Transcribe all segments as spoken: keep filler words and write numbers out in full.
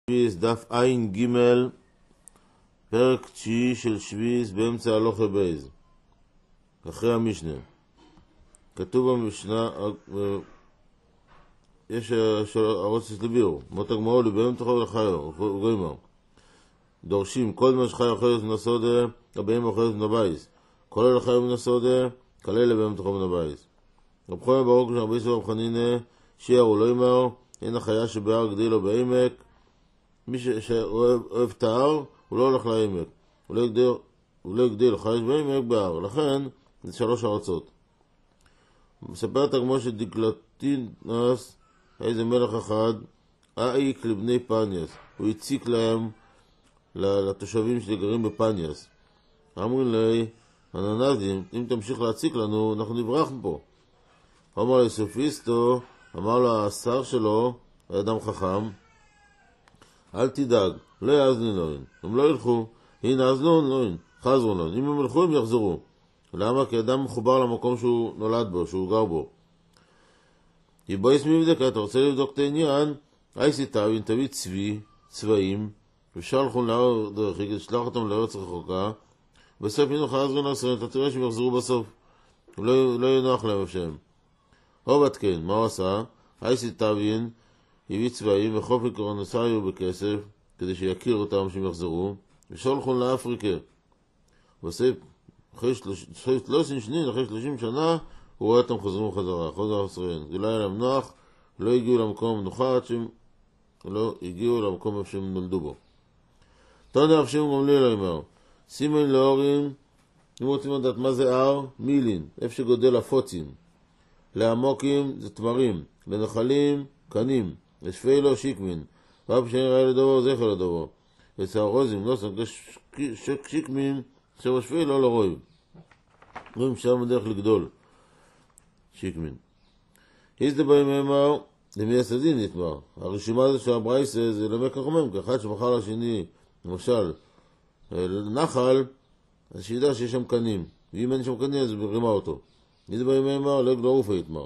שביס, דף עין ג' פרק תשיעי של שביס באמצע הלוכה בייז, אחרי המשנה. כתוב במשנה, יש ערוץ לביאור, מות הגמרו לביים תחור לחיו, וגוימר. דורשים, כל מה שחי אוכלת מן הסודה, הבאים אוכלת מן הבייס. כל אלה חיו מן הסודה, כלל לביים תחור מן הבייס. רב חיים ברוק שרבי סבב חנינה, שיער הוא לא ימר, אין החיה שבהר גדיל או בעמק. מי שאוהב את ההר, הוא לא הולך לעמק. הוא לא יגדיל, הוא לא יגדיל חייש בעמק בהר. לכן, זה שלוש ארצות. מספרת הגמור שדקלטינוס, איזה מלך אחד, העיק לבני פניאס. הוא הציק להם, לתושבים שגרים בפניאס. אמרים לי, הננדים, אם תמשיך להציק לנו, אנחנו נברח מפה. אמר לסופיסטו, אמר לו השר שלו, האדם חכם, אל תדאג, לא יעזנו להם. הם לא ילכו, הנה עזנו להם, חזרו להם. אם הם ילכו, הם יחזרו. למה? כי אדם מחובר למקום שהוא נולד בו, שהוא גר בו. יבויס מבדקה, אתה רוצה לבדוק את העניין, אייסי תאבין, תביא צבי, צבעים, ושלחו לאור דרכי, תשלח אותם לארץ רחוקה, בסוף ינוח עזרו לעשרים, אתה תראה שהם יחזרו בסוף. לא, לא ינוח להם אפשהם. עובד כן, מה הוא עשה? אייסי תאבין, הביא צבעים וחוף לקרונוסיו בכסף, כדי שיכיר אותם שהם יחזרו, ושולחו לאפריקה. בסוף, אחרי שלושים שנין, אחרי שלושים שנה, הוא רואה אותם חוזרים בחזרה, חוזר ישראל. זה לא היה להם נוח, לא הגיעו למקום המנוחה, עד שהם לא הגיעו למקום איפה שהם נולדו בו. תודה אפשרים גם לי לא אמר. סימן לאורים, אם רוצים לדעת מה זה הר, מילין, איפה שגודל הפוצים. לעמוקים זה תמרים, לנחלים, קנים, לשפילו שיקמין, ואף שאני ראה לדובו, זכר לדובו. וצהרוזים, לא סנקה שיקמין, עכשיו שפילו לא רואים. רואים שם דרך לגדול. שיקמין. איזה באים אמר, למי הסדין נתמר. הרשימה הזאת של הברייסה זה למק החומם, כאחד שמחר לשני, למשל, לנחל, אז שידע שיש שם קנים. ואם אין שם קנים, אז ברימה אותו. איזה באים אמר, לא יגלו רופה יתמר.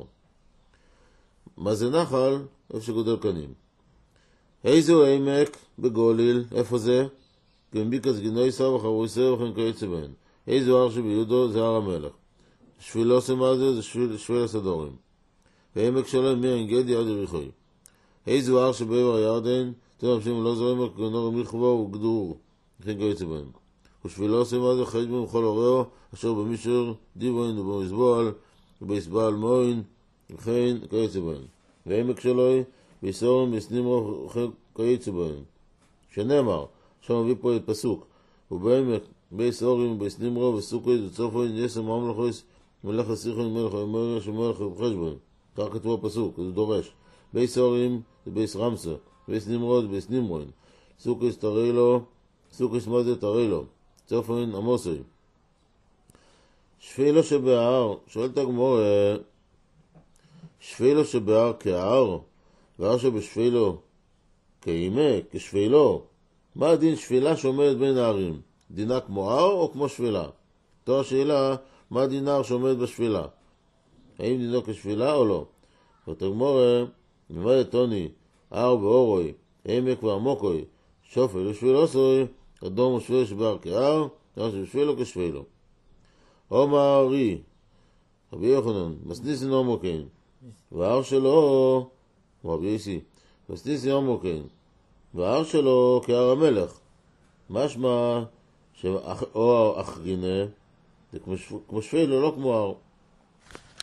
מה זה נחל? איפה שגודל קנים. איזו עמק בגוליל, איפה זה? גמביקס גינויסה וחרוסה וכן כיוצא בהן. איזו הר שביודו זה הר המלך. שביל עושה מה זה? זה שביל, שביל הסדורים. ועמק שלהם מעין גדי עד יריחוי. איזו הר שבעבר הירדן, תראה שהם לא זורם כגנור מלחבו וגדור וכן כיוצא בהן. ושביל עושה מה זה? חייש בהם כל הוראו אשר במישר דיבוין ובמסבועל ובהסבעל מוין וכן כיוצא בהן. ועמק שלוי ביסורם בסנימרו וכן כיוצא בהן. שנאמר, שם מביא פה את פסוק, ובעמק בייס אורים ובסנימרו וסוכות וצופוין יסם ממלכוס מלך הסיכון מלך המלך שמלך בחשבון. כך כתבו הפסוק, זה דורש. בייס אורים זה בייס רמסה, בייס נמרוד בייס נמרוין, סוכות תראי לו, סוכות מה זה תראי לו, צופוין עמוסי. שפילו שבהר, שואלת הגמור, שפילו שבהר כהר, והר שבשפילו כעמק, כשפילו, מה הדין שפילה שעומדת בין הערים? דינה כמו הר או כמו שפילה? תו השאלה, מה דין הר שעומדת בשפילה? האם דינו כשפילה או לא? ותגמור, נמד טוני, הר ואורוי, עמק ועמוקוי, שופל ושפילוסוי, אדום ושפיל שבהר כהר, הר שבשפילו כשפילו. עומר רי, רבי יוחנן, מסניסין עמוקין, וההר שלו, רבי יסי, מסניסין עמוקין, וההר שלו כהר המלך. משמע, או אחרינה, זה כמו שפילו, לא כמו הר.